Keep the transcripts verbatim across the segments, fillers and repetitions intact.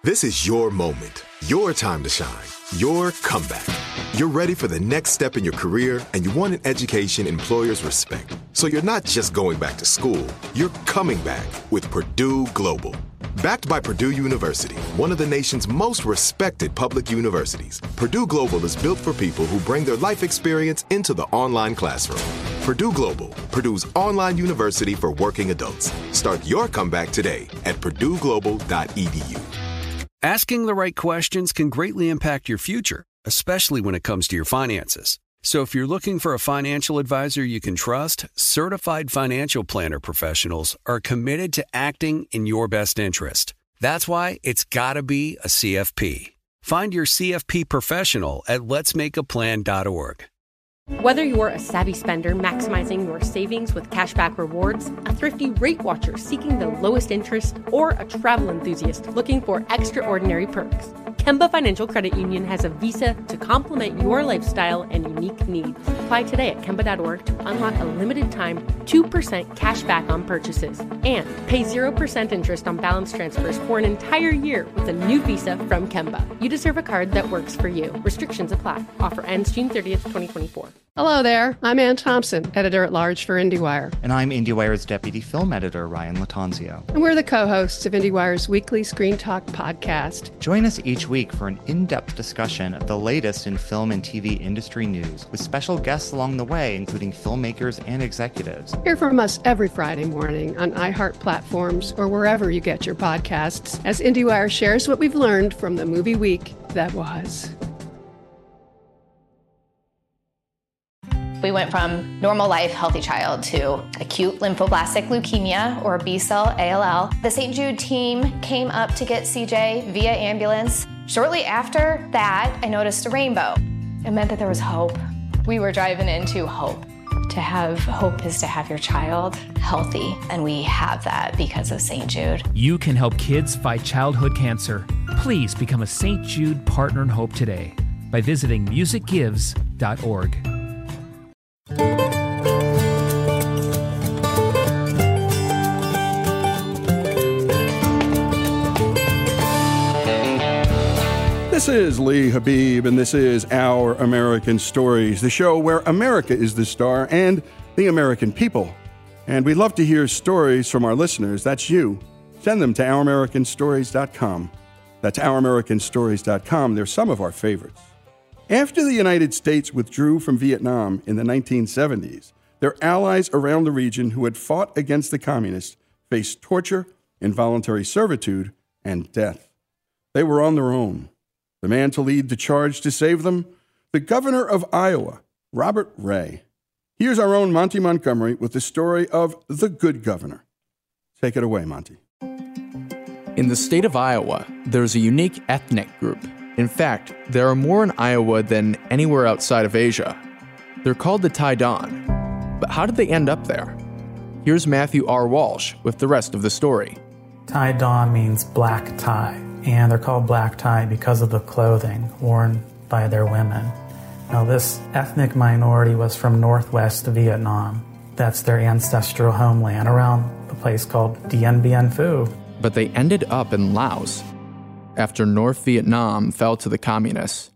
This is your moment, your time to shine, your comeback. You're ready for the next step in your career, and you want an education employers respect. So you're not just going back to school, you're coming back with Purdue Global. Backed by Purdue University, one of the nation's most respected public universities, Purdue Global is built for people who bring their life experience into the online classroom. Purdue Global, Purdue's online university for working adults. Start your comeback today at purdue global dot e d u. Asking the right questions can greatly impact your future, especially when it comes to your finances. So if you're looking for a financial advisor you can trust, certified financial planner professionals are committed to acting in your best interest. That's why it's got to be a C F P. Find your C F P professional at lets make a plan dot org. Whether you're a savvy spender maximizing your savings with cashback rewards, a thrifty rate watcher seeking the lowest interest, or a travel enthusiast looking for extraordinary perks, Kemba Financial Credit Union has a visa to complement your lifestyle and unique needs. Apply today at kemba dot org to unlock a limited time two percent cash back on purchases and pay zero percent interest on balance transfers for an entire year with a new visa from Kemba. You deserve a card that works for you. Restrictions apply. Offer ends June thirtieth, twenty twenty-four. Hello there. I'm Ann Thompson, editor-at-large for IndieWire. And I'm IndieWire's deputy film editor, Ryan Latanzio. And we're the co-hosts of IndieWire's weekly Screen Talk podcast. Join us each week for an in-depth discussion of the latest in film and T V industry news, with special guests along the way, including filmmakers and executives. Hear from us every Friday morning on iHeart platforms or wherever you get your podcasts, as IndieWire shares what we've learned from the movie week that was. We went from normal life, healthy child to acute lymphoblastic leukemia, or B-cell A L L. The Saint Jude team came up to get C J via ambulance. Shortly after that, I noticed a rainbow. It meant that there was hope. We were driving into hope. To have hope is to have your child healthy, and we have that because of Saint Jude. You can help kids fight childhood cancer. Please become a Saint Jude Partner in Hope today by visiting music gives dot org. This is Lee Habib, and this is Our American Stories, the show where America is the star and the American people. And we love to hear stories from our listeners. That's you. Send them to our american stories dot com. That's our american stories dot com. They're some of our favorites. After the United States withdrew from Vietnam in the nineteen seventies, their allies around the region who had fought against the communists faced torture, involuntary servitude, and death. They were on their own. The man to lead the charge to save them? The governor of Iowa, Robert Ray. Here's our own Monty Montgomery with the story of the good governor. Take it away, Monty. In the state of Iowa, there's a unique ethnic group. In fact, there are more in Iowa than anywhere outside of Asia. They're called the Tai Don. But how did they end up there? Here's Matthew R. Walsh with the rest of the story. Tai Don means black tie, and they're called black tie because of the clothing worn by their women. Now, this ethnic minority was from northwest Vietnam. That's their ancestral homeland, around a place called Dien Bien Phu. But they ended up in Laos after North Vietnam fell to the communists.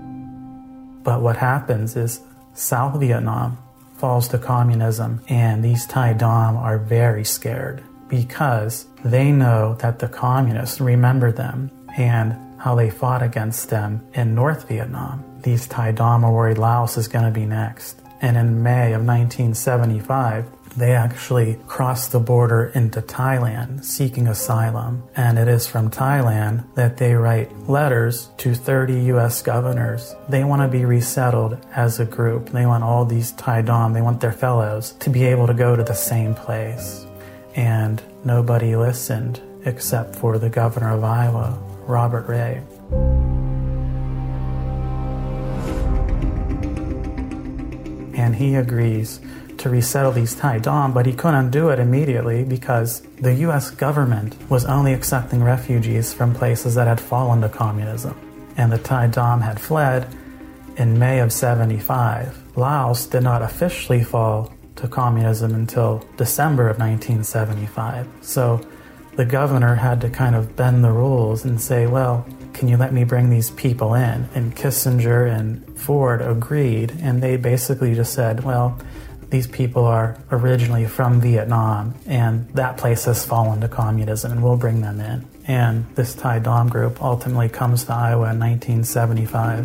But what happens is South Vietnam falls to communism, and these Tai Dom are very scared because they know that the communists remember them and how they fought against them in North Vietnam. These Tai Dom are worried Laos is going to be next. And in May of nineteen seventy-five, they actually crossed the border into Thailand seeking asylum. And it is from Thailand that they write letters to thirty U S governors. They want to be resettled as a group. They want all these Tai Dom, they want their fellows to be able to go to the same place. And nobody listened except for the governor of Iowa, Robert Ray. And he agrees to resettle these Tai Dom, but he couldn't do it immediately because the U S government was only accepting refugees from places that had fallen to communism. And the Tai Dom had fled in May of seventy-five. Laos did not officially fall to communism until December of nineteen seventy-five. So the governor had to kind of bend the rules and say, well, can you let me bring these people in? And Kissinger and Ford agreed, and they basically just said, well, these people are originally from Vietnam, and that place has fallen to communism, and we'll bring them in. And this Thai Dom group ultimately comes to Iowa in nineteen seventy-five.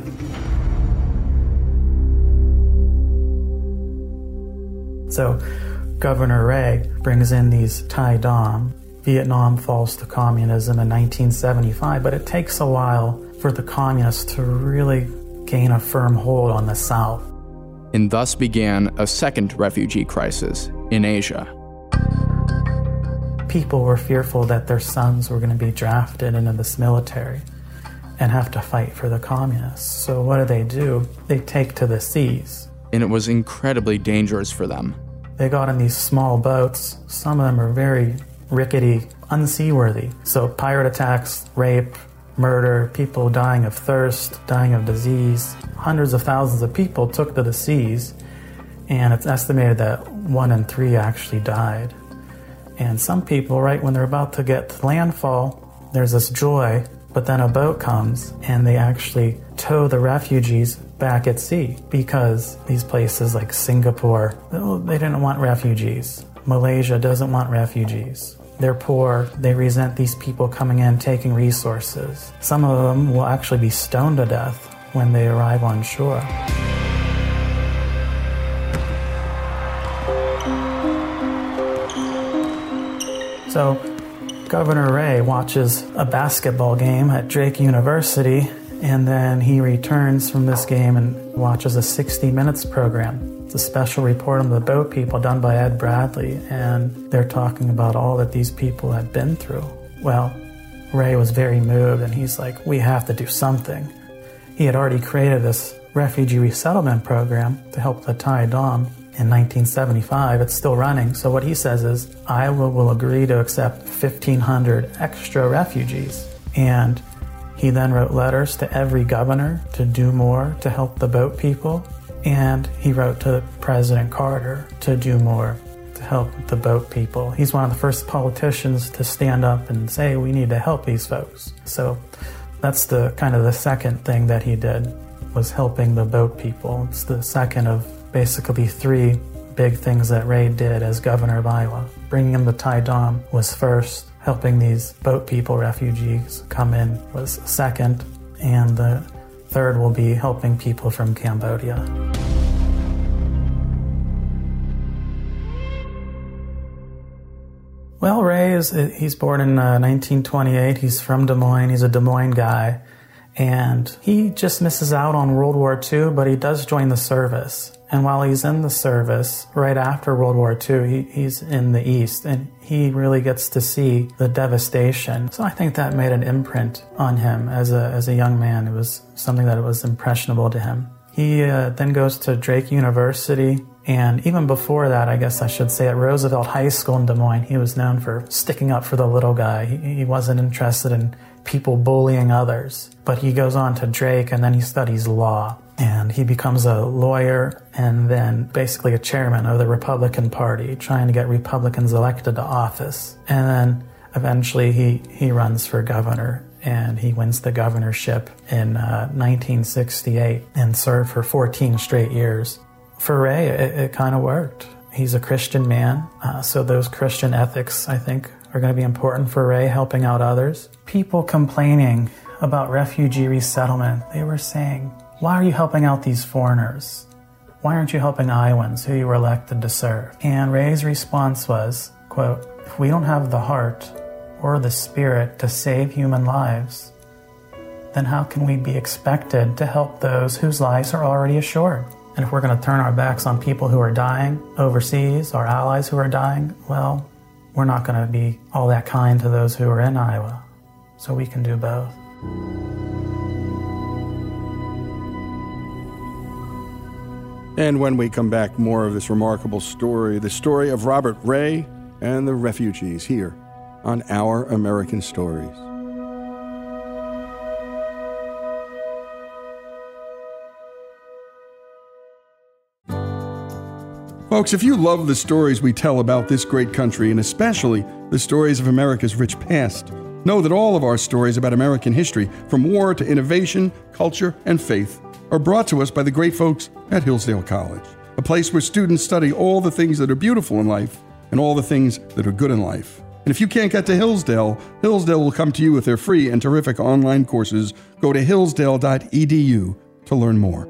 So Governor Ray brings in these Thai Dom. Vietnam falls to communism in nineteen seventy-five, but it takes a while for the communists to really gain a firm hold on the South. And thus began a second refugee crisis in Asia. People were fearful that their sons were going to be drafted into this military and have to fight for the communists. So what do they do? They take to the seas. And it was incredibly dangerous for them. They got in these small boats. Some of them are very rickety, unseaworthy. So pirate attacks, rape, murder, people dying of thirst, dying of disease. Hundreds of thousands of people took to the seas, and it's estimated that one in three actually died. And some people, right when they're about to get to landfall, there's this joy, but then a boat comes and they actually tow the refugees back at sea, because these places like Singapore, they didn't want refugees. Malaysia doesn't want refugees. They're poor. They resent these people coming in, taking resources. Some of them will actually be stoned to death when they arrive on shore. So Governor Ray watches a basketball game at Drake University, and then he returns from this game and watches a sixty minutes program. It's a special report on the boat people done by Ed Bradley, and they're talking about all that these people had been through. Well, Ray was very moved, and he's like, we have to do something. He had already created this refugee resettlement program to help the Thai Dom in nineteen seventy-five. It's still running. So what he says is, Iowa will agree to accept fifteen hundred extra refugees. And he then wrote letters to every governor to do more to help the boat people. And he wrote to President Carter to do more to help the boat people. He's one of the first politicians to stand up and say, we need to help these folks. So that's the kind of the second thing that he did, was helping the boat people. It's the second of basically three big things that Ray did as governor of Iowa. Bringing in the Thai Dom was first. Helping these boat people, refugees, come in was second. And the third will be helping people from Cambodia. Well, Ray, is he's born in uh, nineteen twenty-eight. He's from Des Moines. He's a Des Moines guy. And he just misses out on World War Two, but he does join the service. And while he's in the service, right after World War Two, he, he's in the East, and he really gets to see the devastation. So I think that made an imprint on him as a as a young man. It was something that was impressionable to him. He uh, then goes to Drake University, and even before that, I guess I should say, at Roosevelt High School in Des Moines, he was known for sticking up for the little guy. He, he wasn't interested in people bullying others. But he goes on to Drake, and then he studies law. And he becomes a lawyer and then basically a chairman of the Republican Party, trying to get Republicans elected to office. And then eventually he, he runs for governor, and he wins the governorship in uh, nineteen sixty-eight and served for fourteen straight years. For Ray, it, it kind of worked. He's a Christian man, uh, so those Christian ethics, I think, are going to be important for Ray, helping out others. People complaining about refugee resettlement, they were saying, why are you helping out these foreigners? Why aren't you helping Iowans who you were elected to serve? And Ray's response was, quote, if we don't have the heart or the spirit to save human lives, then how can we be expected to help those whose lives are already assured? And if we're going to turn our backs on people who are dying overseas, our allies who are dying, well, we're not going to be all that kind to those who are in Iowa. So we can do both. And when we come back, more of this remarkable story, the story of Robert Ray and the refugees, here on Our American Stories. Folks, if you love the stories we tell about this great country, and especially the stories of America's rich past, know that all of our stories about American history, from war to innovation, culture, and faith, are brought to us by the great folks at Hillsdale College, a place where students study all the things that are beautiful in life and all the things that are good in life. And if you can't get to Hillsdale, Hillsdale will come to you with their free and terrific online courses. Go to hillsdale dot e d u to learn more.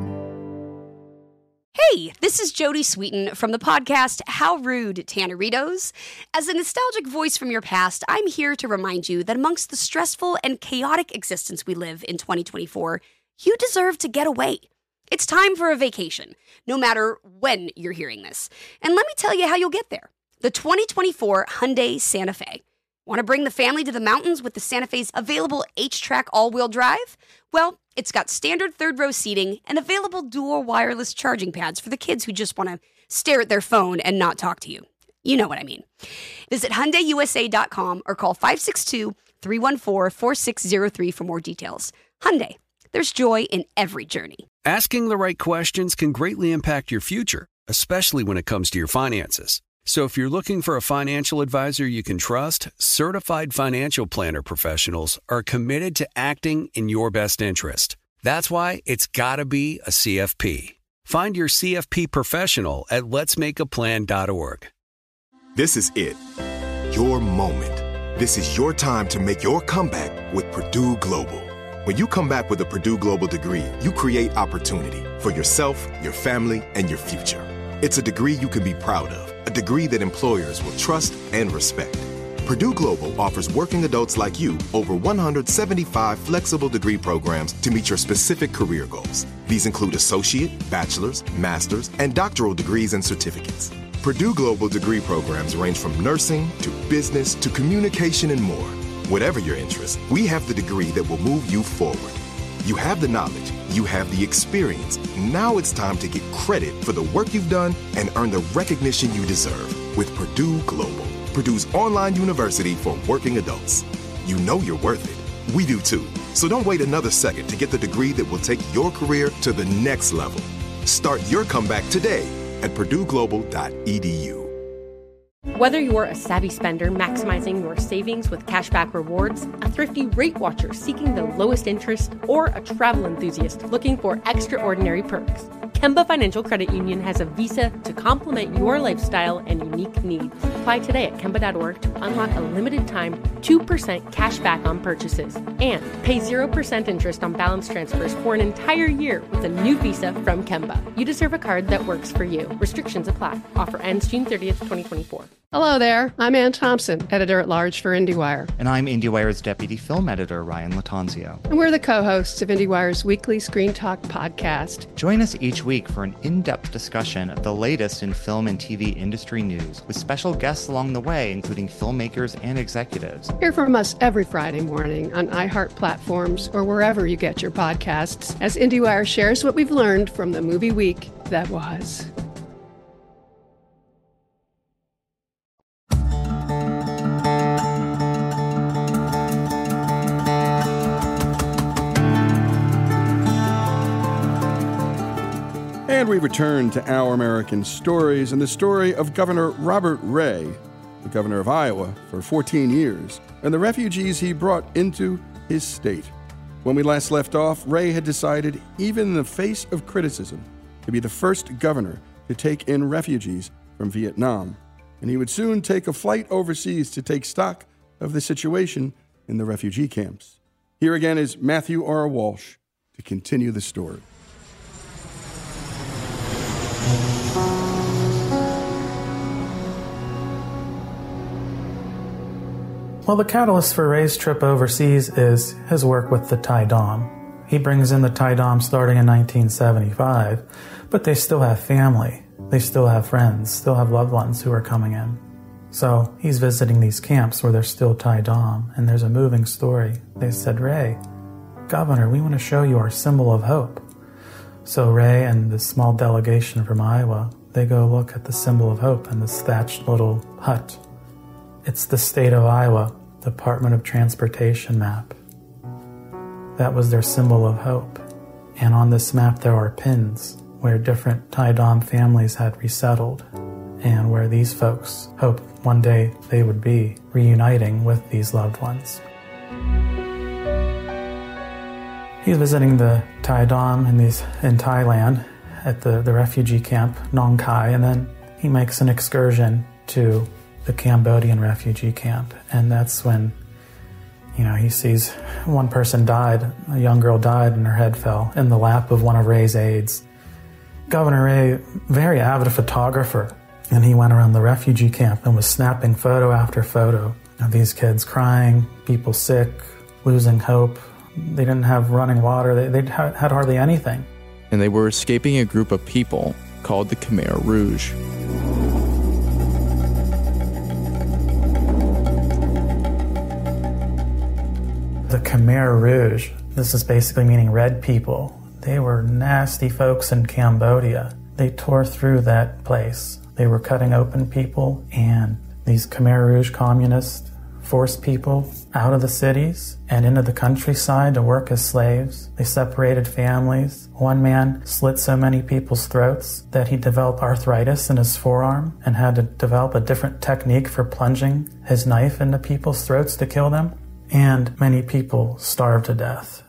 Hey, this is Jodie Sweetin from the podcast How Rude, Tanneritos. As a nostalgic voice from your past, I'm here to remind you that amongst the stressful and chaotic existence we live in twenty twenty-four, you deserve to get away. It's time for a vacation, no matter when you're hearing this. And let me tell you how you'll get there. The twenty twenty-four Hyundai Santa Fe. Want to bring the family to the mountains with the Santa Fe's available H-Track all-wheel drive? Well, it's got standard third-row seating and available dual wireless charging pads for the kids who just want to stare at their phone and not talk to you. You know what I mean. Visit Hyundai U S A dot com or call five six two, three one four, four six zero three for more details. Hyundai, there's joy in every journey. Asking the right questions can greatly impact your future, especially when it comes to your finances. So if you're looking for a financial advisor you can trust, certified financial planner professionals are committed to acting in your best interest. That's why it's got to be a C F P. Find your C F P professional at lets make a plan dot org. This is it. Your moment. This is your time to make your comeback with Purdue Global. When you come back with a Purdue Global degree, you create opportunity for yourself, your family, and your future. It's a degree you can be proud of, a degree that employers will trust and respect. Purdue Global offers working adults like you over one hundred seventy-five flexible degree programs to meet your specific career goals. These include associate, bachelor's, master's, and doctoral degrees and certificates. Purdue Global degree programs range from nursing to business to communication and more. Whatever your interest, we have the degree that will move you forward. You have the knowledge, you have the experience. Now it's time to get credit for the work you've done and earn the recognition you deserve with Purdue Global, Purdue's online university for working adults. You know you're worth it. We do too. So don't wait another second to get the degree that will take your career to the next level. Start your comeback today at purdue global dot e d u. Whether you're a savvy spender maximizing your savings with cashback rewards, a thrifty rate watcher seeking the lowest interest, or a travel enthusiast looking for extraordinary perks, Kemba Financial Credit Union has a visa to complement your lifestyle and unique needs. Apply today at kemba dot org to unlock a limited time two percent cash back on purchases and pay zero percent interest on balance transfers for an entire year with a new visa from Kemba. You deserve a card that works for you. Restrictions apply. Offer ends June thirtieth, twenty twenty-four. Hello there. I'm Ann Thompson, editor-at-large for IndieWire. And I'm IndieWire's deputy film editor, Ryan Latanzio. And we're the co-hosts of IndieWire's weekly Screen Talk podcast. Join us each week for an in-depth discussion of the latest in film and T V industry news, with special guests along the way, including filmmakers and executives. Hear from us every Friday morning on iHeart platforms or wherever you get your podcasts, as IndieWire shares what we've learned from the movie week that was. And we return to Our American Stories and the story of Governor Robert Ray, the governor of Iowa for fourteen years, and the refugees he brought into his state. When we last left off, Ray had decided, even in the face of criticism, to be the first governor to take in refugees from Vietnam. And he would soon take a flight overseas to take stock of the situation in the refugee camps. Here again is Matthew R. Walsh to continue the story. Well, the catalyst for Ray's trip overseas is his work with the Thai Dom. He brings in the Thai Dom starting in nineteen seventy-five, but they still have family. They still have friends, still have loved ones who are coming in. So he's visiting these camps where there's still Thai Dom, and there's a moving story. They said, Ray, Governor, we want to show you our symbol of hope. So Ray and this small delegation from Iowa, they go look at the symbol of hope in this thatched little hut. It's the state of Iowa Department of Transportation map. That was their symbol of hope. And on this map there are pins where different Thai Dam families had resettled, and where these folks hoped one day they would be reuniting with these loved ones. He's visiting the Thai Dam in, these, in Thailand at the, the refugee camp, Nong Khai, and then he makes an excursion to the Cambodian refugee camp. And that's when, you know, he sees one person died, a young girl died and her head fell in the lap of one of Ray's aides. Governor Ray, very avid photographer, and he went around the refugee camp and was snapping photo after photo of these kids crying, people sick, losing hope. They didn't have running water. They they'd had hardly anything. And they were escaping a group of people called the Khmer Rouge. The Khmer Rouge, this is basically meaning red people. They were nasty folks in Cambodia. They tore through that place. They were cutting open people, and these Khmer Rouge communists forced people out of the cities and into the countryside to work as slaves. They separated families. One man slit so many people's throats that he developed arthritis in his forearm and had to develop a different technique for plunging his knife into people's throats to kill them. And many people starved to death.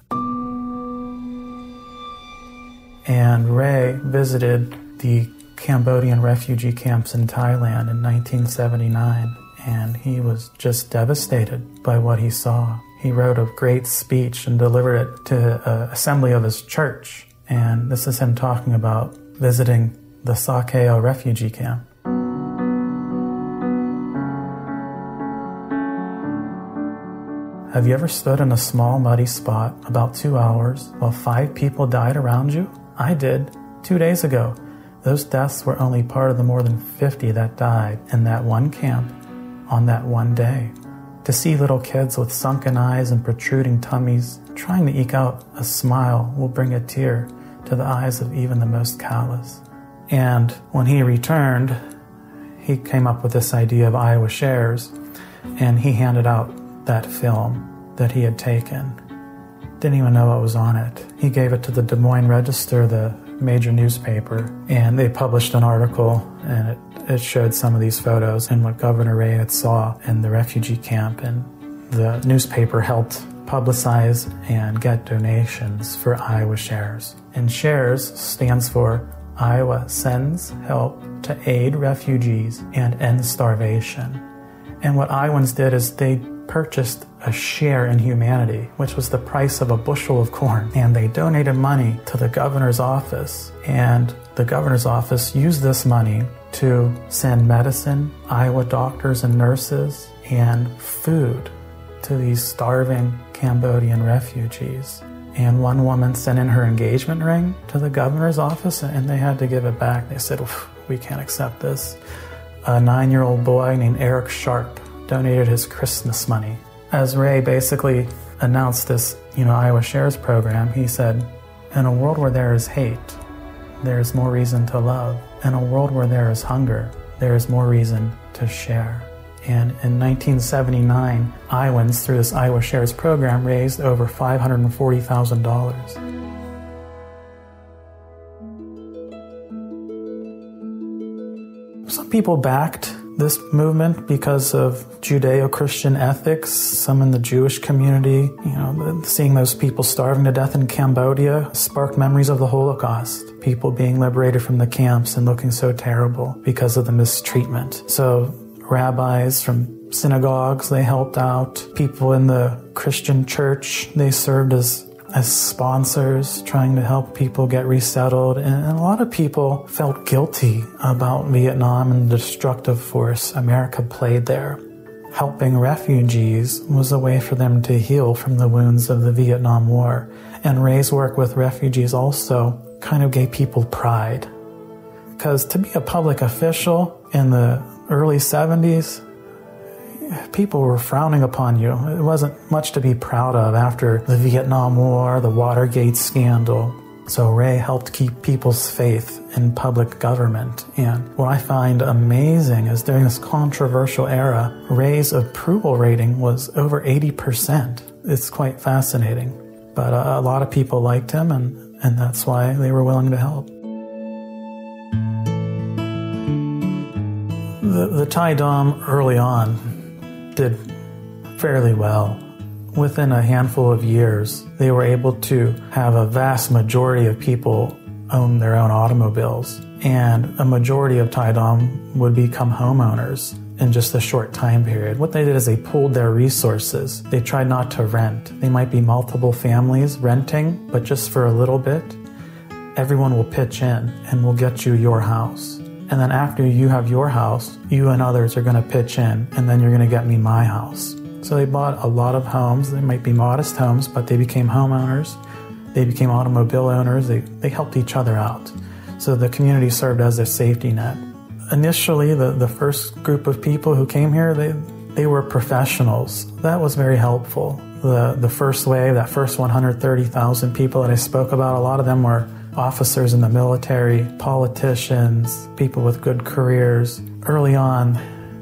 And Ray visited the Cambodian refugee camps in Thailand in nineteen seventy-nine, and he was just devastated by what he saw. He wrote a great speech and delivered it to an assembly of his church, and this is him talking about visiting the Sa Kaeo refugee camp. Have you ever stood in a small muddy spot about two hours while five people died around you? I did, two days ago. Those deaths were only part of the more than fifty that died in that one camp on that one day. To see little kids with sunken eyes and protruding tummies trying to eke out a smile will bring a tear to the eyes of even the most callous. And when he returned, he came up with this idea of Iowa Shares, and he handed out that film that he had taken. Didn't even know what was on it. He gave it to the Des Moines Register, the major newspaper, and they published an article, and it, it showed some of these photos and what Governor Ray had saw in the refugee camp, and the newspaper helped publicize and get donations for Iowa Shares. And Shares stands for Iowa Sends Help to Aid Refugees and End Starvation. And what Iowans did is they purchased a share in humanity, which was the price of a bushel of corn. And they donated money to the governor's office. And the governor's office used this money to send medicine, Iowa doctors and nurses, and food to these starving Cambodian refugees. And one woman sent in her engagement ring to the governor's office, and they had to give it back. They said, we can't accept this. A nine-year-old boy named Eric Sharp donated his Christmas money. As Ray basically announced this, you know, Iowa Shares program, he said, in a world where there is hate, there is more reason to love. In a world where there is hunger, there is more reason to share. And in nineteen seventy-nine, Iowans, through this Iowa Shares program, raised over five hundred forty thousand dollars. Some people backed this movement because of Judeo-Christian ethics. Some in the Jewish community, you know, seeing those people starving to death in Cambodia sparked memories of the Holocaust. People being liberated from the camps and looking so terrible because of the mistreatment. So rabbis from synagogues, they helped out. People in the Christian church, they served as as sponsors, trying to help people get resettled. And a lot of people felt guilty about Vietnam and the destructive force America played there. Helping refugees was a way for them to heal from the wounds of the Vietnam War. And Ray's work with refugees also kind of gave people pride. Because to be a public official in the early seventies, people were frowning upon you. It wasn't much to be proud of after the Vietnam War, the Watergate scandal. So Ray helped keep people's faith in public government. And what I find amazing is during this controversial era, Ray's approval rating was over eighty percent. It's quite fascinating. But a, a lot of people liked him, and, and that's why they were willing to help. The, the Thai Dom early on did fairly well. Within a handful of years, they were able to have a vast majority of people own their own automobiles, and a majority of Thai Dom would become homeowners in just a short time period. What they did is they pooled their resources. They tried not to rent. They might be multiple families renting, but just for a little bit. Everyone will pitch in and will get you your house. And then after you have your house, you and others are going to pitch in, and then you're going to get me my house. So they bought a lot of homes. They might be modest homes, but they became homeowners. They became automobile owners. They, they helped each other out. So the community served as a safety net. Initially, the, the first group of people who came here, they, they were professionals. That was very helpful. The, the first wave, that first one hundred thirty thousand people that I spoke about, a lot of them were officers in the military, politicians, people with good careers. Early on,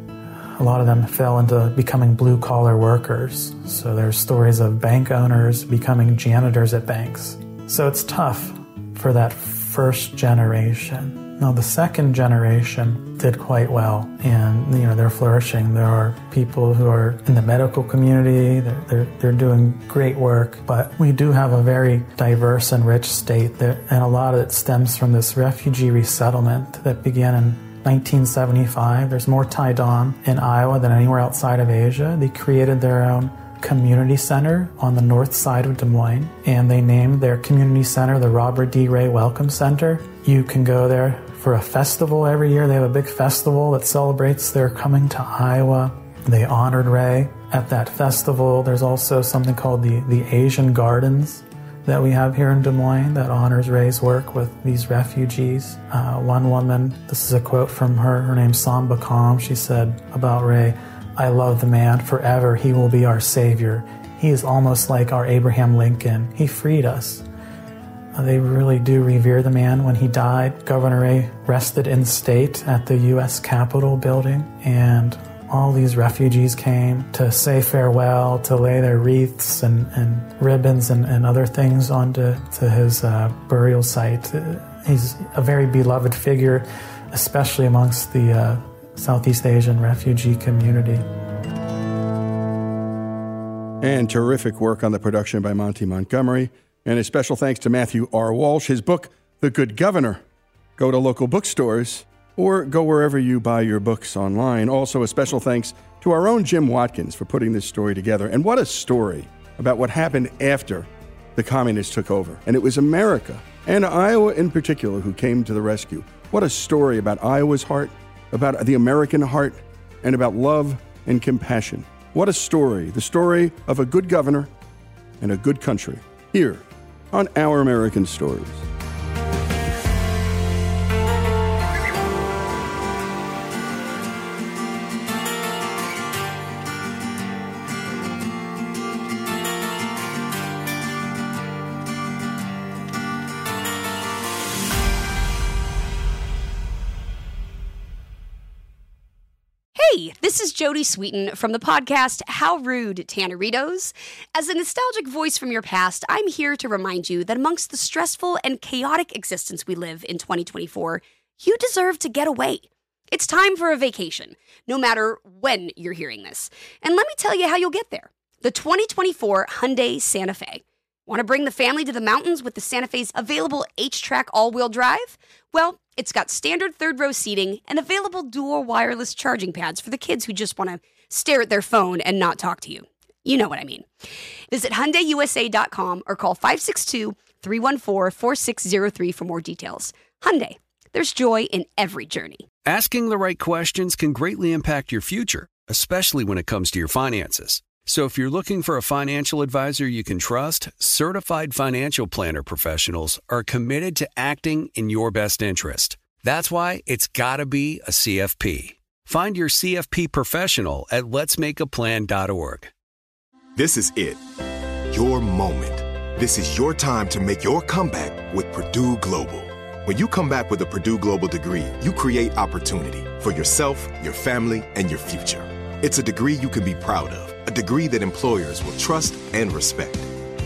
a lot of them fell into becoming blue-collar workers. So there's stories of bank owners becoming janitors at banks. So it's tough for that first generation. Now, the second generation did quite well, and you know they're flourishing. There are people who are in the medical community. They're, they're, they're doing great work, but we do have a very diverse and rich state, that, and a lot of it stems from this refugee resettlement that began in nineteen seventy-five. There's more Thai Dom in Iowa than anywhere outside of Asia. They created their own community center on the north side of Des Moines, and they named their community center the Robert D. Ray Welcome Center. You can go there for a festival every year. They have a big festival that celebrates their coming to Iowa. They honored Ray at that festival. There's also something called the, the Asian Gardens that we have here in Des Moines that honors Ray's work with these refugees. Uh, one woman, this is a quote from her, her name's Samba Kam. She said about Ray, "I love the man forever. He will be our savior. He is almost like our Abraham Lincoln. He freed us." Uh, they really do revere the man. When he died, Governor Ray rested in state at the U S Capitol building, and all these refugees came to say farewell, to lay their wreaths and, and ribbons and, and other things onto to his uh, burial site. He's a very beloved figure, especially amongst the uh, Southeast Asian refugee community. And terrific work on the production by Monty Montgomery. And a special thanks to Matthew R. Walsh. His book, The Good Governor. Go to local bookstores or go wherever you buy your books online. Also, a special thanks to our own Jim Watkins for putting this story together. And what a story about what happened after the communists took over. And it was America, and Iowa in particular, who came to the rescue. What a story about Iowa's heart, about the American heart, and about love and compassion. What a story. The story of a good governor and a good country. Here on Our American Stories. Hey, this is Jodie Sweetin from the podcast How Rude, Tanneritos. As a nostalgic voice from your past, I'm here to remind you that amongst the stressful and chaotic existence we live in twenty twenty-four, you deserve to get away. It's time for a vacation, no matter when you're hearing this. And let me tell you how you'll get there. The twenty twenty-four Hyundai Santa Fe. Want to bring the family to the mountains with the Santa Fe's available H-Track all-wheel drive? Well, it's got standard third-row seating and available dual wireless charging pads for the kids who just want to stare at their phone and not talk to you. You know what I mean. Visit Hyundai U S A dot com or call five six two, three one four, four six zero three for more details. Hyundai, there's joy in every journey. Asking the right questions can greatly impact your future, especially when it comes to your finances. So if you're looking for a financial advisor you can trust, certified financial planner professionals are committed to acting in your best interest. That's why it's got to be a C F P. Find your C F P professional at lets make a plan dot org. This is it. Your moment. This is your time to make your comeback with Purdue Global. When you come back with a Purdue Global degree, you create opportunity for yourself, your family, and your future. It's a degree you can be proud of, a degree that employers will trust and respect.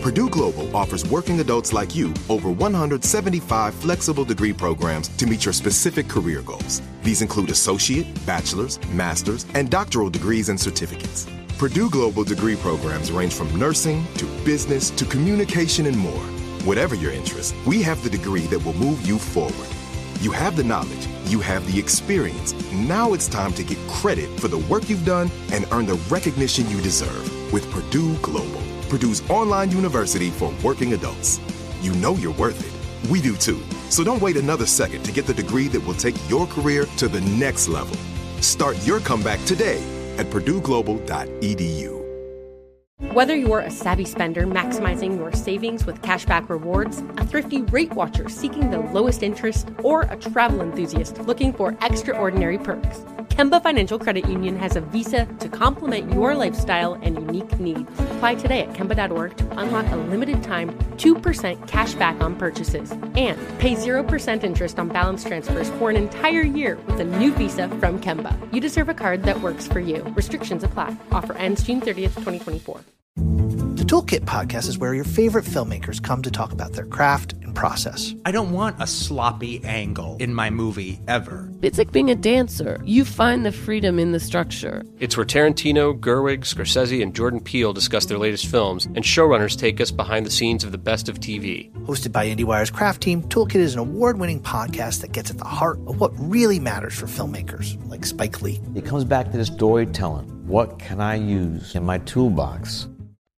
Purdue Global offers working adults like you over one hundred seventy-five flexible degree programs to meet your specific career goals. These include associate, bachelor's, master's, and doctoral degrees and certificates. Purdue Global degree programs range from nursing to business to communication and more. Whatever your interest, we have the degree that will move you forward. You have the knowledge, you have the experience. Now it's time to get credit for the work you've done and earn the recognition you deserve with Purdue Global, Purdue's online university for working adults. You know you're worth it. We do too. So don't wait another second to get the degree that will take your career to the next level. Start your comeback today at purdue global dot e d u. Whether you're a savvy spender maximizing your savings with cashback rewards, a thrifty rate watcher seeking the lowest interest, or a travel enthusiast looking for extraordinary perks, Kemba Financial Credit Union has a visa to complement your lifestyle and unique needs. Apply today at kemba dot org to unlock a limited time two percent cash back on purchases and pay zero percent interest on balance transfers for an entire year with a new visa from Kemba. You deserve a card that works for you. Restrictions apply. Offer ends June thirtieth, twenty twenty-four. The Toolkit podcast is where your favorite filmmakers come to talk about their craft and process. I don't want a sloppy angle in my movie ever. It's like being a dancer. You find the freedom in the structure. It's where Tarantino, Gerwig, Scorsese, and Jordan Peele discuss their latest films, and showrunners take us behind the scenes of the best of T V. Hosted by IndieWire's craft team, Toolkit is an award-winning podcast that gets at the heart of what really matters for filmmakers, like Spike Lee. It comes back to the storytelling. What can I use in my toolbox?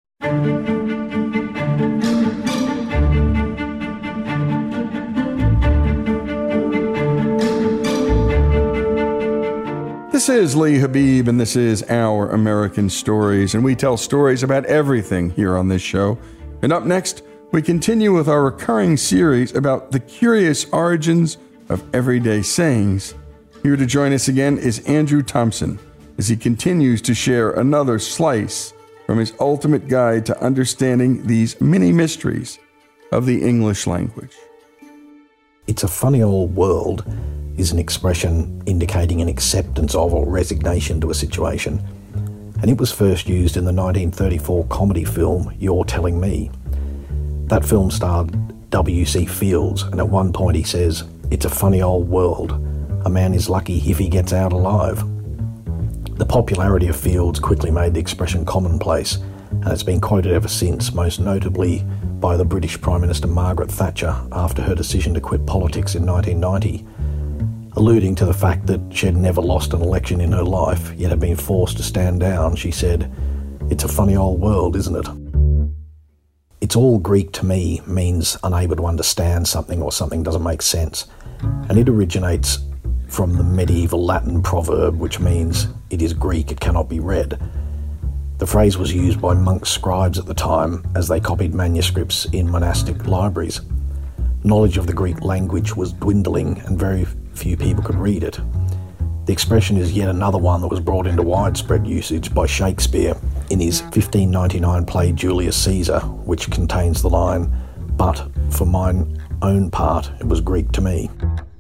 This is Lee Habib, and this is Our American Stories, and we tell stories about everything here on this show. And up next, we continue with our recurring series about the curious origins of everyday sayings. Here to join us again is Andrew Thompson, as he continues to share another slice from his ultimate guide to understanding these many mysteries of the English language. It's a funny old world is an expression indicating an acceptance of or resignation to a situation, and it was first used in the nineteen thirty-four comedy film You're Telling Me. That film starred W C Fields, and at one point he says, "It's a funny old world. A man is lucky if he gets out alive." The popularity of Fields quickly made the expression commonplace, and it's been quoted ever since, most notably by the British Prime Minister Margaret Thatcher after her decision to quit politics in nineteen ninety, alluding to the fact that she had never lost an election in her life, yet had been forced to stand down. She said, "It's a funny old world, isn't it?" "It's all Greek to me" means unable to understand something or something doesn't make sense, and it originates from the medieval Latin proverb which means "it is Greek, it cannot be read." The phrase was used by monk scribes at the time as they copied manuscripts in monastic libraries. Knowledge of the Greek language was dwindling and very few people could read it. The expression is yet another one that was brought into widespread usage by Shakespeare in his fifteen ninety-nine play Julius Caesar, which contains the line, "But for mine own part it was Greek to me."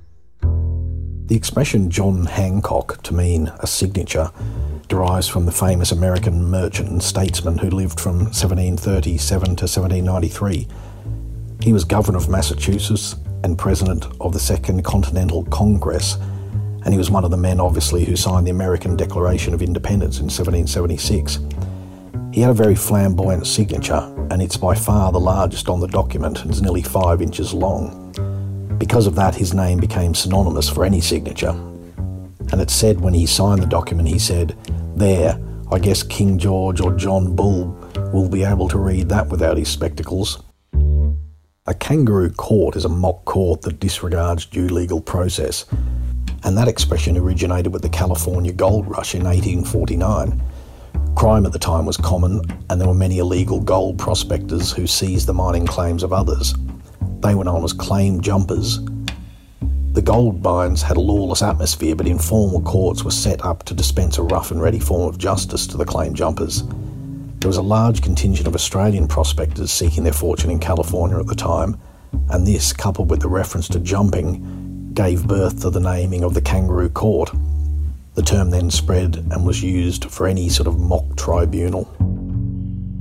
The expression John Hancock to mean a signature derives from the famous American merchant and statesman who lived from seventeen thirty-seven to seventeen ninety-three. He was governor of Massachusetts and president of the Second Continental Congress, and he was one of the men, obviously, who signed the American Declaration of Independence in seventeen seventy-six. He had a very flamboyant signature, and it's by far the largest on the document, and is nearly five inches long. Because of that, his name became synonymous for any signature. And it's said when he signed the document, he said, "There, I guess King George or John Bull will be able to read that without his spectacles." A kangaroo court is a mock court that disregards due legal process, and that expression originated with the California gold rush in eighteen forty-nine. Crime at the time was common, and there were many illegal gold prospectors who seized the mining claims of others. They were known as claim jumpers. The gold mines had a lawless atmosphere, but informal courts were set up to dispense a rough and ready form of justice to the claim jumpers. There was a large contingent of Australian prospectors seeking their fortune in California at the time, and this, coupled with the reference to jumping, gave birth to the naming of the kangaroo court. The term then spread and was used for any sort of mock tribunal.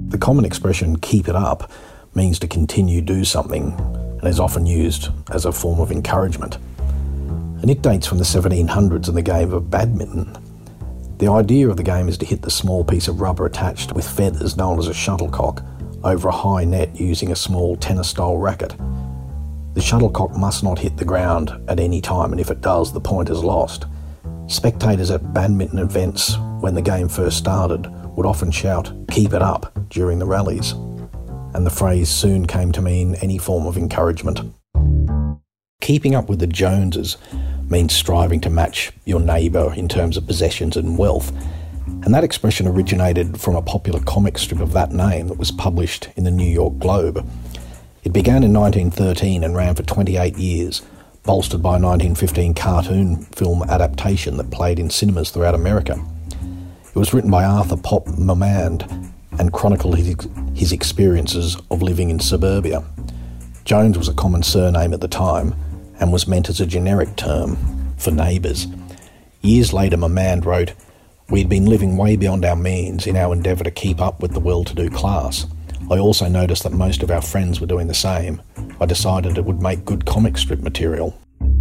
The common expression keep it up means to continue do something and is often used as a form of encouragement. And it dates from the seventeen hundreds in the game of badminton. The idea of the game is to hit the small piece of rubber attached with feathers known as a shuttlecock over a high net using a small tennis-style racket. The shuttlecock must not hit the ground at any time, and if it does, the point is lost. Spectators at badminton events, when the game first started, would often shout, "Keep it up," during the rallies, and the phrase soon came to mean any form of encouragement. Keeping up with the Joneses means striving to match your neighbour in terms of possessions and wealth, and that expression originated from a popular comic strip of that name that was published in the New York Globe. It began in nineteen thirteen and ran for twenty-eight years, bolstered by a nineteen fifteen cartoon film adaptation that played in cinemas throughout America. It was written by Arthur Pop Momand and chronicled his, his experiences of living in suburbia. Jones was a common surname at the time and was meant as a generic term for neighbours. Years later, Momand wrote, "We had been living way beyond our means in our endeavour to keep up with the well-to-do class. I also noticed that most of our friends were doing the same. I decided it would make good comic strip material."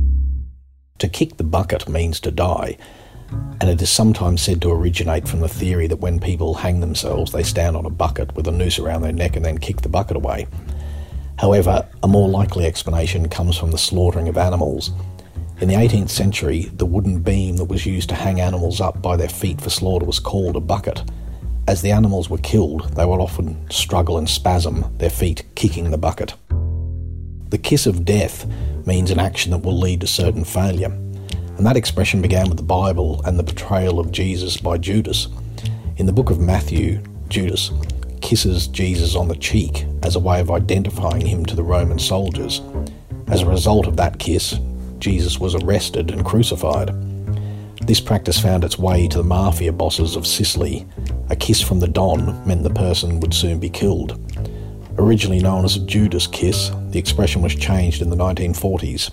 To kick the bucket means to die, and it is sometimes said to originate from the theory that when people hang themselves, they stand on a bucket with a noose around their neck and then kick the bucket away. However, a more likely explanation comes from the slaughtering of animals. In the eighteenth century, the wooden beam that was used to hang animals up by their feet for slaughter was called a bucket. As the animals were killed, they would often struggle and spasm, their feet kicking the bucket. The kiss of death means an action that will lead to certain failure, and that expression began with the Bible and the betrayal of Jesus by Judas. In the book of Matthew, Judas kisses Jesus on the cheek as a way of identifying him to the Roman soldiers. As a result of that kiss, Jesus was arrested and crucified. This practice found its way to the mafia bosses of Sicily. A kiss from the Don meant the person would soon be killed. Originally known as a Judas kiss, the expression was changed in the nineteen forties.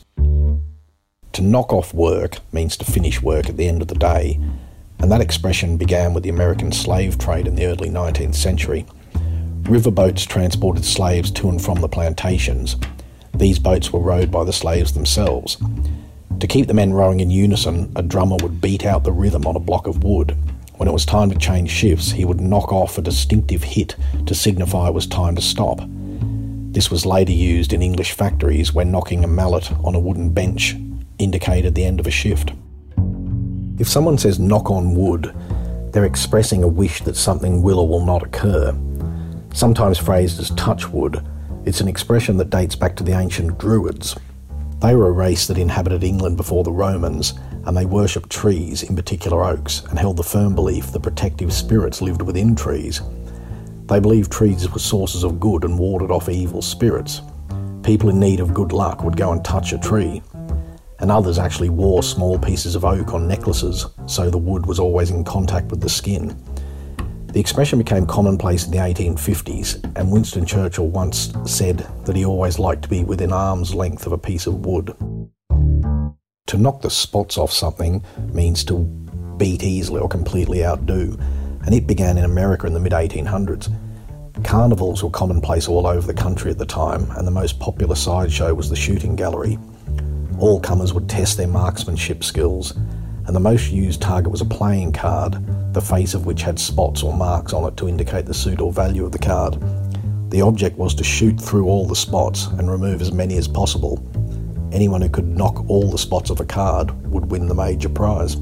To knock off work means to finish work at the end of the day, and that expression began with the American slave trade in the early nineteenth century. Riverboats transported slaves to and from the plantations. These boats were rowed by the slaves themselves. To keep the men rowing in unison, a drummer would beat out the rhythm on a block of wood. When it was time to change shifts, he would knock off a distinctive hit to signify it was time to stop. This was later used in English factories when knocking a mallet on a wooden bench indicated the end of a shift. If someone says knock on wood, they're expressing a wish that something will or will not occur. Sometimes phrased as touch wood, it's an expression that dates back to the ancient Druids. They were a race that inhabited England before the Romans, and they worshipped trees, in particular oaks, and held the firm belief that protective spirits lived within trees. They believed trees were sources of good and warded off evil spirits. People in need of good luck would go and touch a tree, and others actually wore small pieces of oak on necklaces, so the wood was always in contact with the skin. The expression became commonplace in the eighteen fifties, and Winston Churchill once said that he always liked to be within arm's length of a piece of wood. To knock the spots off something means to beat easily or completely outdo, and it began in America in the mid eighteen hundreds. Carnivals were commonplace all over the country at the time, and the most popular sideshow was the shooting gallery. All comers would test their marksmanship skills, and the most used target was a playing card, the face of which had spots or marks on it to indicate the suit or value of the card. The object was to shoot through all the spots and remove as many as possible. Anyone who could knock all the spots of a card would win the major prize.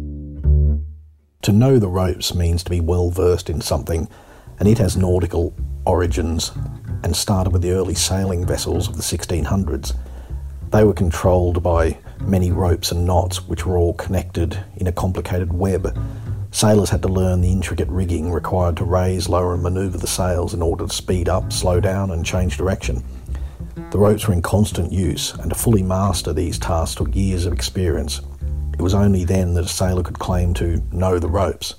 To know the ropes means to be well versed in something, and it has nautical origins and started with the early sailing vessels of the sixteen hundreds. They were controlled by many ropes and knots which were all connected in a complicated web. Sailors had to learn the intricate rigging required to raise, lower and manoeuvre the sails in order to speed up, slow down and change direction. The ropes were in constant use, and to fully master these tasks took years of experience. It was only then that a sailor could claim to know the ropes.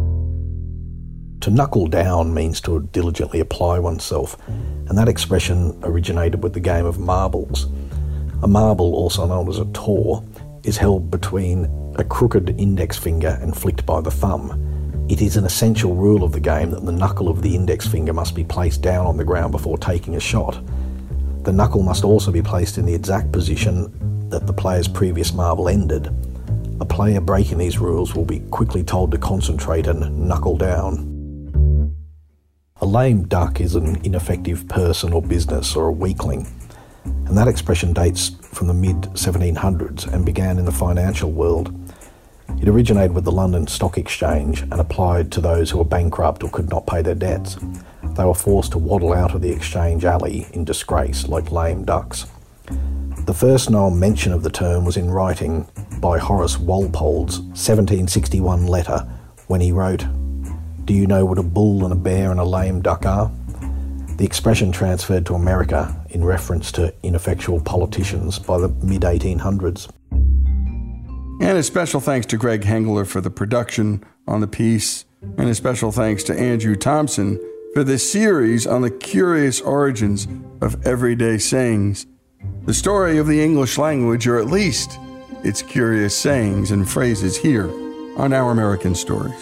To knuckle down means to diligently apply oneself, and that expression originated with the game of marbles. A marble, also known as a taw, is held between a crooked index finger and flicked by the thumb. It is an essential rule of the game that the knuckle of the index finger must be placed down on the ground before taking a shot. The knuckle must also be placed in the exact position that the player's previous marble ended. A player breaking these rules will be quickly told to concentrate and knuckle down. A lame duck is an ineffective person or business or a weakling, and that expression dates from the mid seventeen hundreds and began in the financial world. It originated with the London Stock Exchange and applied to those who were bankrupt or could not pay their debts. They were forced to waddle out of the exchange alley in disgrace like lame ducks. The first known mention of the term was in writing by Horace Walpole's seventeen sixty-one letter when he wrote, "Do you know what a bull and a bear and a lame duck are?" The expression transferred to America in reference to ineffectual politicians by the mid eighteen hundreds. And a special thanks to Greg Hengler for the production on the piece, and a special thanks to Andrew Thompson for this series on the curious origins of everyday sayings, the story of the English language, or at least its curious sayings and phrases here on Our American Stories.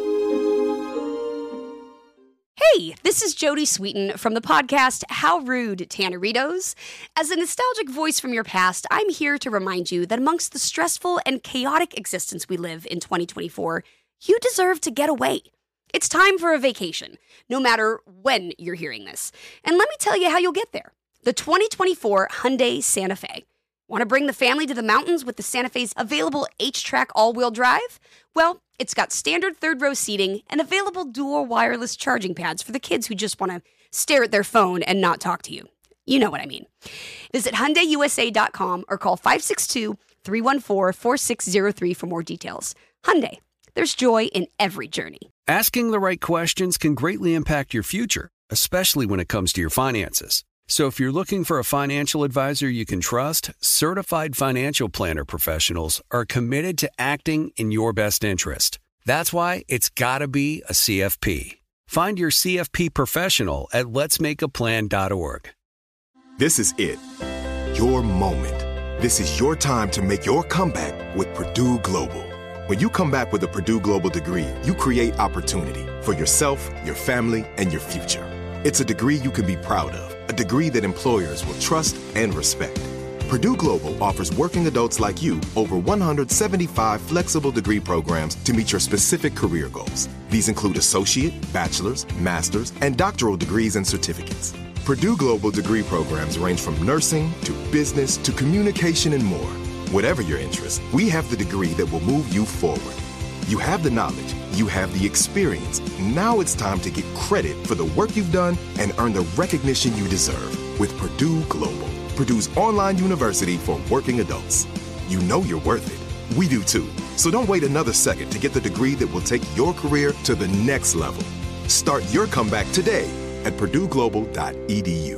Hey, this is Jodie Sweetin from the podcast How Rude, Tanneritos. As a nostalgic voice from your past, I'm here to remind you that amongst the stressful and chaotic existence we live in twenty twenty-four, you deserve to get away. It's time for a vacation, no matter when you're hearing this. And let me tell you how you'll get there. The twenty twenty-four Hyundai Santa Fe. Want to bring the family to the mountains with the Santa Fe's available H-Track all-wheel drive? Well, it's got standard third-row seating and available dual wireless charging pads for the kids who just want to stare at their phone and not talk to you. You know what I mean. Visit Hyundai U S A dot com or call five six two, three one four, four six zero three for more details. Hyundai, there's joy in every journey. Asking the right questions can greatly impact your future, especially when it comes to your finances. So if you're looking for a financial advisor you can trust, certified financial planner professionals are committed to acting in your best interest. That's why it's got to be a C F P. Find your C F P professional at lets make a plan dot org. This is it. Your moment. This is your time to make your comeback with Purdue Global. When you come back with a Purdue Global degree, you create opportunity for yourself, your family, and your future. It's a degree you can be proud of, a degree that employers will trust and respect. Purdue Global offers working adults like you over one hundred seventy-five flexible degree programs to meet your specific career goals. These include associate, bachelor's, master's, and doctoral degrees and certificates. Purdue Global degree programs range from nursing to business to communication and more. Whatever your interest, we have the degree that will move you forward. You have the knowledge, you have the experience. Now it's time to get credit for the work you've done and earn the recognition you deserve with Purdue Global, Purdue's online university for working adults. You know you're worth it. We do too. So don't wait another second to get the degree that will take your career to the next level. Start your comeback today at purdue global dot e d u.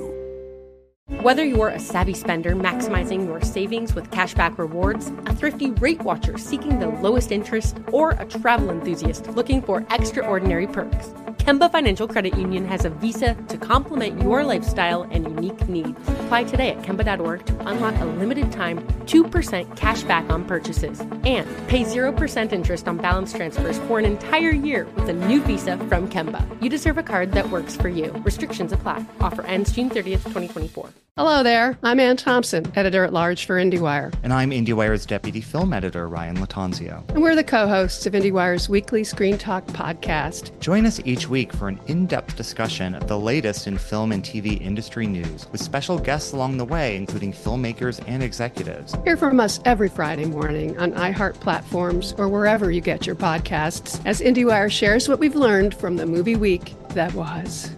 Whether you're a savvy spender maximizing your savings with cashback rewards, a thrifty rate watcher seeking the lowest interest, or a travel enthusiast looking for extraordinary perks, Kemba Financial Credit Union has a visa to complement your lifestyle and unique needs. Apply today at kemba dot org to unlock a limited time two percent cash back on purchases and pay zero percent interest on balance transfers for an entire year with a new visa from Kemba. You deserve a card that works for you. Restrictions apply. Offer ends June thirtieth, twenty twenty-four. Hello there. I'm Ann Thompson, editor-at-large for IndieWire. And I'm IndieWire's deputy film editor, Ryan Latanzio. And we're the co-hosts of IndieWire's weekly Screen Talk podcast. Join us each week for an in-depth discussion of the latest in film and T V industry news, with special guests along the way, including filmmakers and executives. Hear from us every Friday morning on iHeart platforms or wherever you get your podcasts, as IndieWire shares what we've learned from the movie week that was.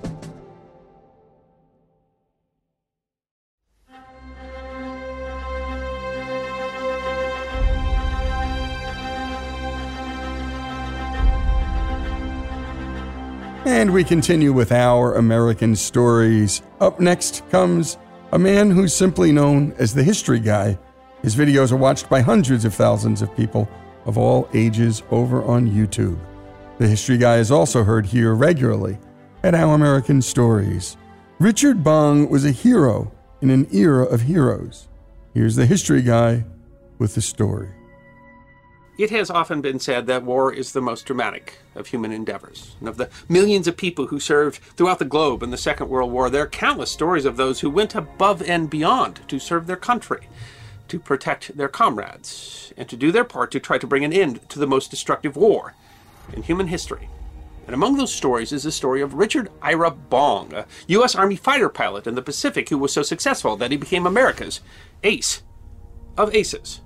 And we continue with Our American Stories. Up next comes a man who's simply known as the History Guy. His videos are watched by hundreds of thousands of people of all ages over on YouTube. The History Guy is also heard here regularly at Our American Stories. Richard Bong was a hero in an era of heroes. Here's the History Guy with the story. It has often been said that war is the most dramatic of human endeavors. And of the millions of people who served throughout the globe in the Second World War, there are countless stories of those who went above and beyond to serve their country, to protect their comrades, and to do their part to try to bring an end to the most destructive war in human history. And among those stories is the story of Richard Ira Bong, a U S Army fighter pilot in the Pacific who was so successful that he became America's ace of aces.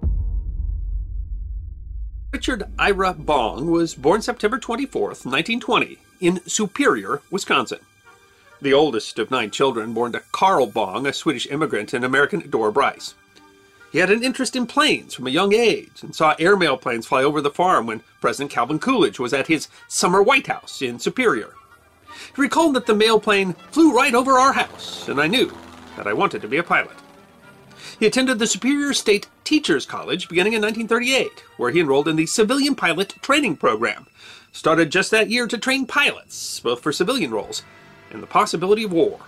Richard Ira Bong was born September twenty-fourth, nineteen twenty, in Superior, Wisconsin. The oldest of nine children, born to Carl Bong, a Swedish immigrant, and American Dora Bryce. He had an interest in planes from a young age and saw airmail planes fly over the farm when President Calvin Coolidge was at his summer White House in Superior. He recalled that the mail plane flew right over our house, and I knew that I wanted to be a pilot. He attended the Superior State Teachers College beginning in nineteen thirty-eight, where he enrolled in the Civilian Pilot Training Program, started just that year to train pilots, both for civilian roles and the possibility of war.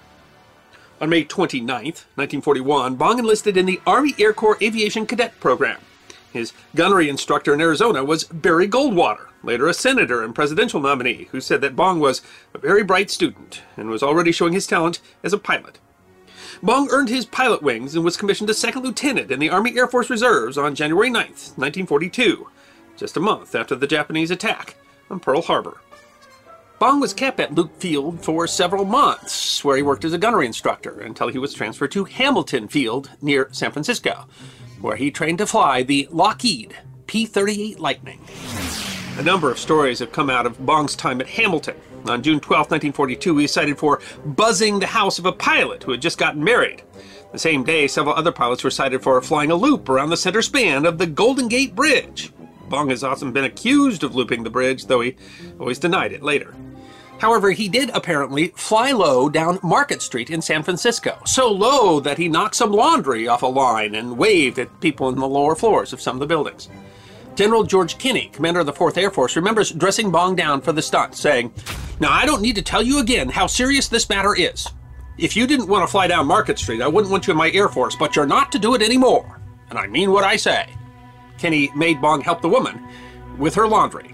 On May twenty-ninth, nineteen forty-one, Bong enlisted in the Army Air Corps Aviation Cadet Program. His gunnery instructor in Arizona was Barry Goldwater, later a senator and presidential nominee, who said that Bong was a very bright student and was already showing his talent as a pilot. Bong earned his pilot wings and was commissioned as second lieutenant in the Army Air Force Reserves on January ninth, nineteen forty-two, just a month after the Japanese attack on Pearl Harbor. Bong was kept at Luke Field for several months, where he worked as a gunnery instructor until he was transferred to Hamilton Field near San Francisco, where he trained to fly the Lockheed P thirty-eight Lightning. A number of stories have come out of Bong's time at Hamilton. On June twelfth, nineteen forty-two, he was cited for buzzing the house of a pilot who had just gotten married. The same day, several other pilots were cited for flying a loop around the center span of the Golden Gate Bridge. Bong has often been accused of looping the bridge, though he always denied it later. However, he did apparently fly low down Market Street in San Francisco, so low that he knocked some laundry off a line and waved at people in the lower floors of some of the buildings. General George Kinney, commander of the fourth Air Force, remembers dressing Bong down for the stunt, saying, "Now, I don't need to tell you again how serious this matter is. If you didn't want to fly down Market Street, I wouldn't want you in my Air Force, but you're not to do it anymore. And I mean what I say." Kinney made Bong help the woman with her laundry.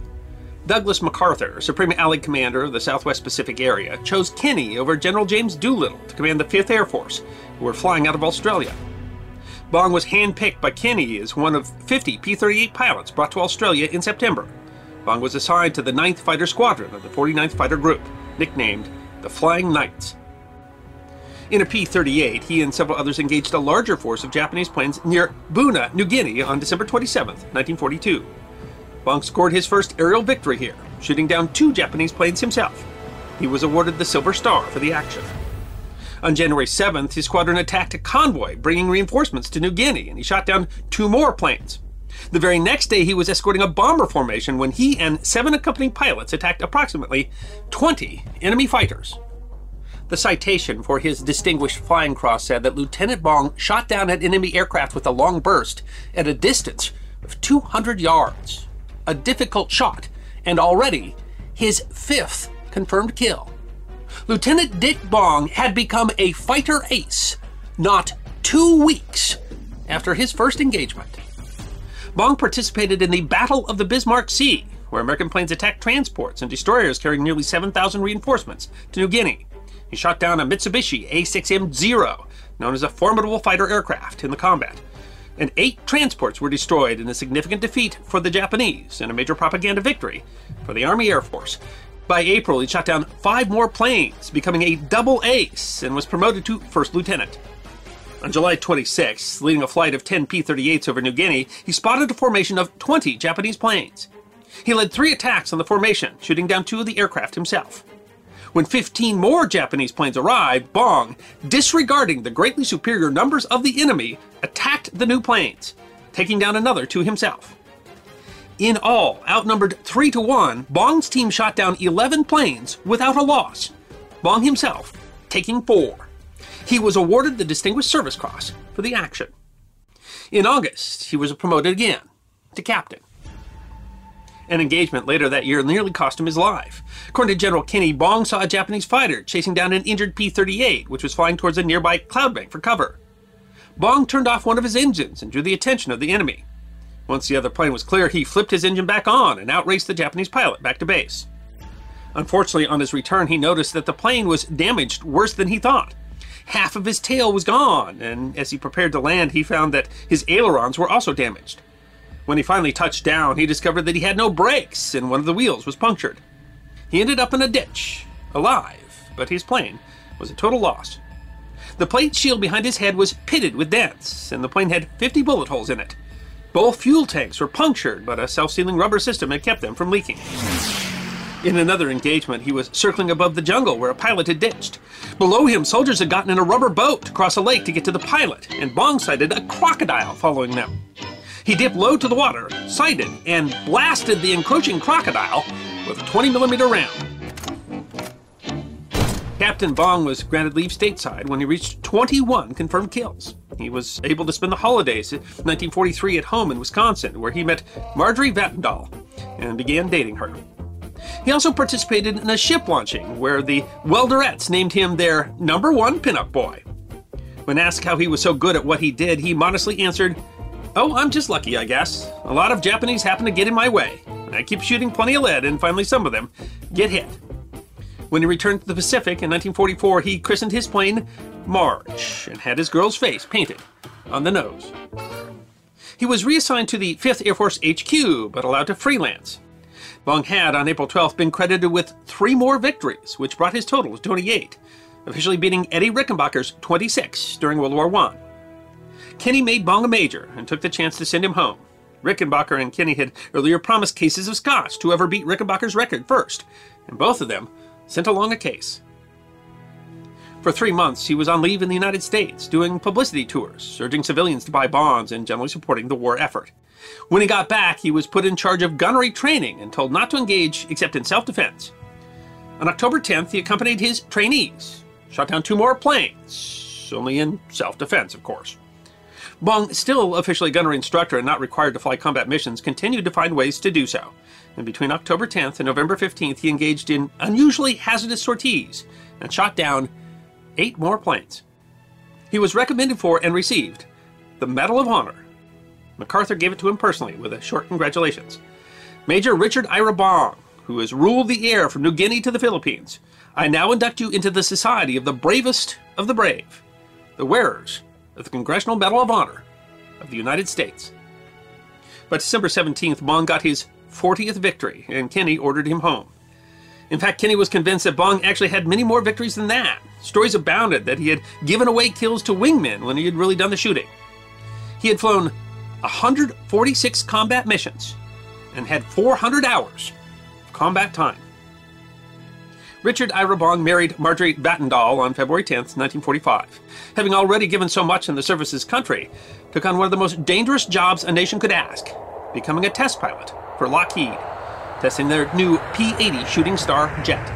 Douglas MacArthur, Supreme Allied Commander of the Southwest Pacific Area, chose Kinney over General James Doolittle to command the fifth Air Force, who were flying out of Australia. Bong was handpicked by Kinney as one of fifty P thirty-eight pilots brought to Australia in September. Bong was assigned to the ninth Fighter Squadron of the forty-ninth Fighter Group, nicknamed the Flying Knights. In a P thirty-eight, he and several others engaged a larger force of Japanese planes near Buna, New Guinea on December twenty-seventh, nineteen forty-two. Bong scored his first aerial victory here, shooting down two Japanese planes himself. He was awarded the Silver Star for the action. On January seventh, his squadron attacked a convoy bringing reinforcements to New Guinea, and he shot down two more planes. The very next day, he was escorting a bomber formation when he and seven accompanying pilots attacked approximately twenty enemy fighters. The citation for his Distinguished Flying Cross said that Lieutenant Bong shot down an enemy aircraft with a long burst at a distance of two hundred yards. A difficult shot, and already his fifth confirmed kill. Lieutenant Dick Bong had become a fighter ace not two weeks after his first engagement. Bong participated in the Battle of the Bismarck Sea, where American planes attacked transports and destroyers carrying nearly seven thousand reinforcements to New Guinea. He shot down a Mitsubishi A six M zero, known as a formidable fighter aircraft, in the combat. And eight transports were destroyed in a significant defeat for the Japanese and a major propaganda victory for the Army Air Force. By April, he shot down five more planes, becoming a double ace, and was promoted to first lieutenant. On July twenty-sixth, leading a flight of ten P thirty-eights over New Guinea, he spotted a formation of twenty Japanese planes. He led three attacks on the formation, shooting down two of the aircraft himself. When fifteen more Japanese planes arrived, Bong, disregarding the greatly superior numbers of the enemy, attacked the new planes, taking down another two himself. In all, outnumbered three to one, Bong's team shot down eleven planes without a loss, Bong himself taking four. He was awarded the Distinguished Service Cross for the action. In August, he was promoted again to captain. An engagement later that year nearly cost him his life. According to General Kinney, Bong saw a Japanese fighter chasing down an injured P thirty-eight, which was flying towards a nearby cloud bank for cover. Bong turned off one of his engines and drew the attention of the enemy. Once the other plane was clear, he flipped his engine back on and outraced the Japanese pilot back to base. Unfortunately, on his return, he noticed that the plane was damaged worse than he thought. Half of his tail was gone, and as he prepared to land, he found that his ailerons were also damaged. When he finally touched down, he discovered that he had no brakes, and one of the wheels was punctured. He ended up in a ditch, alive, but his plane was a total loss. The plate shield behind his head was pitted with dents, and the plane had fifty bullet holes in it. Both fuel tanks were punctured, but a self-sealing rubber system had kept them from leaking. In another engagement, he was circling above the jungle where a pilot had ditched. Below him, soldiers had gotten in a rubber boat to cross a lake to get to the pilot, and Bong sighted a crocodile following them. He dipped low to the water, sighted, and blasted the encroaching crocodile with a twenty millimeter round. Captain Bong was granted leave stateside when he reached twenty-one confirmed kills. He was able to spend the holidays in nineteen forty-three at home in Wisconsin, where he met Marjorie Vattendahl and began dating her. He also participated in a ship launching, where the Welderettes named him their number one pinup boy. When asked how he was so good at what he did, he modestly answered, "Oh, I'm just lucky, I guess. A lot of Japanese happen to get in my way. I keep shooting plenty of lead, and finally some of them get hit." When he returned to the Pacific in nineteen forty-four, he christened his plane Marge and had his girl's face painted on the nose. He was reassigned to the fifth Air Force H Q, but allowed to freelance. Bong had, on April twelfth, been credited with three more victories, which brought his total to twenty-eight, officially beating Eddie Rickenbacker's twenty-six during World War One. Kenny made Bong a major and took the chance to send him home. Rickenbacker and Kenny had earlier promised cases of scotch to whoever beat Rickenbacker's record first, and both of them sent along a case. For three months, he was on leave in the United States, doing publicity tours, urging civilians to buy bonds and generally supporting the war effort. When he got back, he was put in charge of gunnery training and told not to engage except in self-defense. On October tenth, he accompanied his trainees, shot down two more planes, only in self-defense, of course. Bong, still officially gunnery instructor and not required to fly combat missions, continued to find ways to do so. And between October tenth and November fifteenth, he engaged in unusually hazardous sorties and shot down eight more planes. He was recommended for and received the Medal of Honor. MacArthur gave it to him personally with a short congratulations. Major Richard Ira Bong, who has ruled the air from New Guinea to the Philippines, I now induct you into the society of the bravest of the brave, the wearers of the Congressional Medal of Honor of the United States. By December seventeenth, Bong got his fortieth victory, and Kenny ordered him home. In fact, Kenny was convinced that Bong actually had many more victories than that. Stories abounded that he had given away kills to wingmen when he had really done the shooting. He had flown one hundred forty-six combat missions and had four hundred hours of combat time. Richard Ira Bong married Marjorie Vattendahl on February tenth, nineteen forty-five. Having already given so much in the service of his country, took on one of the most dangerous jobs a nation could ask, becoming a test pilot for Lockheed, testing their new P eighty Shooting Star jet.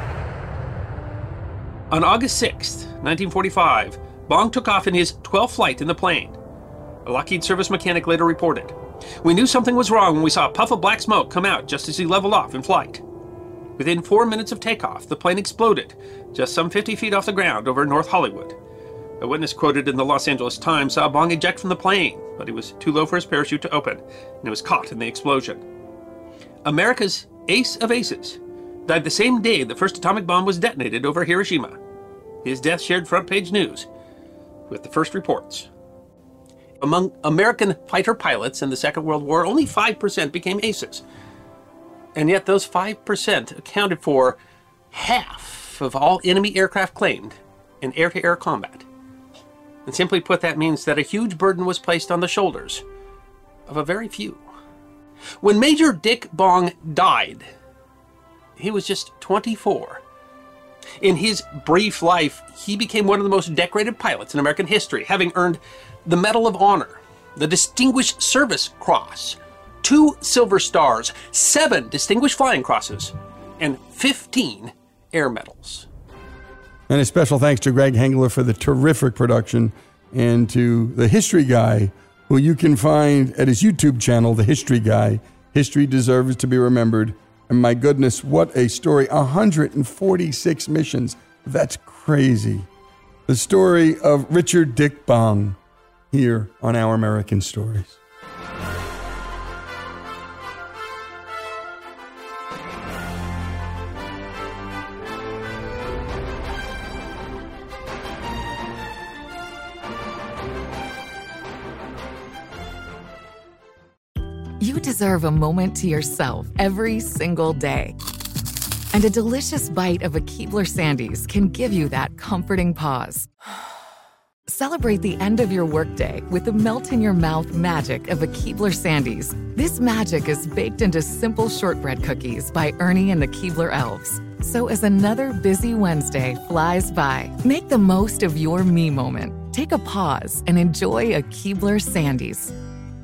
On August sixth, nineteen forty-five, Bong took off in his twelfth flight in the plane. A Lockheed service mechanic later reported, "We knew something was wrong when we saw a puff of black smoke come out just as he leveled off in flight. Within four minutes of takeoff, the plane exploded just some fifty feet off the ground over North Hollywood. A witness quoted in the Los Angeles Times saw Bong eject from the plane, but he was too low for his parachute to open, and he was caught in the explosion." America's ace of aces died the same day the first atomic bomb was detonated over Hiroshima. His death shared front page news with the first reports. Among American fighter pilots in the Second World War, only five percent became aces. And yet those five percent accounted for half of all enemy aircraft claimed in air-to-air combat. And simply put, that means that a huge burden was placed on the shoulders of a very few. When Major Dick Bong died, he was just twenty-four. In his brief life, he became one of the most decorated pilots in American history, having earned the Medal of Honor, the Distinguished Service Cross, two Silver Stars, seven Distinguished Flying Crosses, and fifteen Air Medals. And a special thanks to Greg Hengler for the terrific production, and to the History Guy, who you can find at his YouTube channel, The History Guy. History deserves to be remembered. And my goodness, what a story. one hundred forty-six missions. That's crazy. The story of Richard Dick Bong here on Our American Stories. you deserve a moment to yourself every single day. And a delicious bite of a Keebler Sandies can give you that comforting pause. Celebrate the end of your workday with the melt-in-your-mouth magic of a Keebler Sandies. This magic is baked into simple shortbread cookies by Ernie and the Keebler Elves. So as another busy Wednesday flies by, make the most of your me moment. Take a pause and enjoy a Keebler Sandies.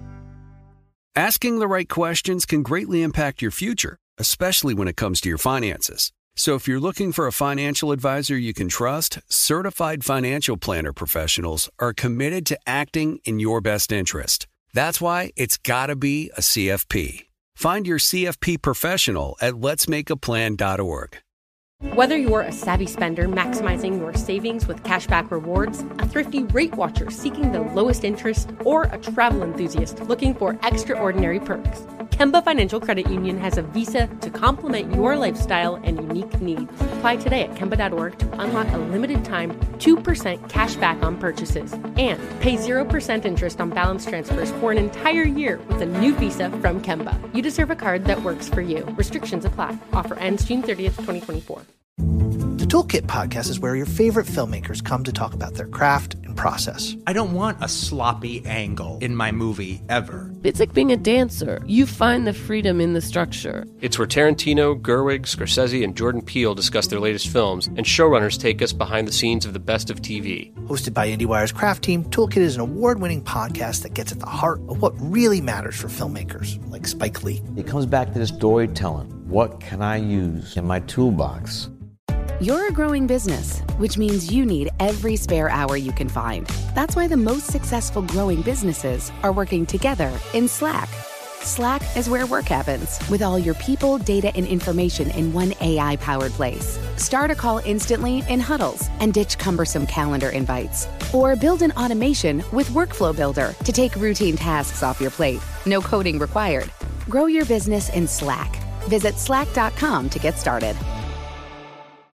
Asking the right questions can greatly impact your future, especially when it comes to your finances. So if you're looking for a financial advisor you can trust, certified financial planner professionals are committed to acting in your best interest. That's why it's got to be a C F P. Find your C F P professional at lets make a plan dot org. Whether you're a savvy spender maximizing your savings with cashback rewards, a thrifty rate watcher seeking the lowest interest, or a travel enthusiast looking for extraordinary perks, Kemba Financial Credit Union has a visa to complement your lifestyle and unique needs. Apply today at Kemba dot org to unlock a limited time two percent cash back on purchases and pay zero percent interest on balance transfers for an entire year with a new visa from Kemba. You deserve a card that works for you. Restrictions apply. Offer ends June thirtieth, twenty twenty-four. The Toolkit podcast is where your favorite filmmakers come to talk about their craft and process. I don't want a sloppy angle in my movie ever. It's like being a dancer. You find the freedom in the structure. It's where Tarantino, Gerwig, Scorsese, and Jordan Peele discuss their latest films, and showrunners take us behind the scenes of the best of T V. Hosted by IndieWire's craft team, Toolkit is an award-winning podcast that gets at the heart of what really matters for filmmakers, like Spike Lee. It comes back to this storytelling. What can I use in my toolbox? You're a growing business, which means you need every spare hour you can find. That's why the most successful growing businesses are working together in Slack. Slack is where work happens, with all your people, data, and information in one A I-powered place. Start a call instantly in huddles and ditch cumbersome calendar invites. Or build an automation with Workflow Builder to take routine tasks off your plate. No coding required. Grow your business in Slack. Visit slack dot com to get started.